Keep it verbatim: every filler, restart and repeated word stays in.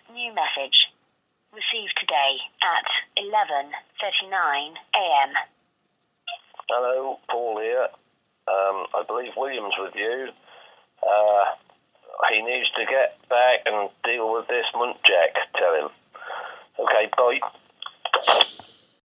New message. Received today at eleven thirty-nine a.m. Hello, Paul here. Um, I believe William's with you. Uh, he needs to get back and deal with this Muntjac, tell him. Okay, bye.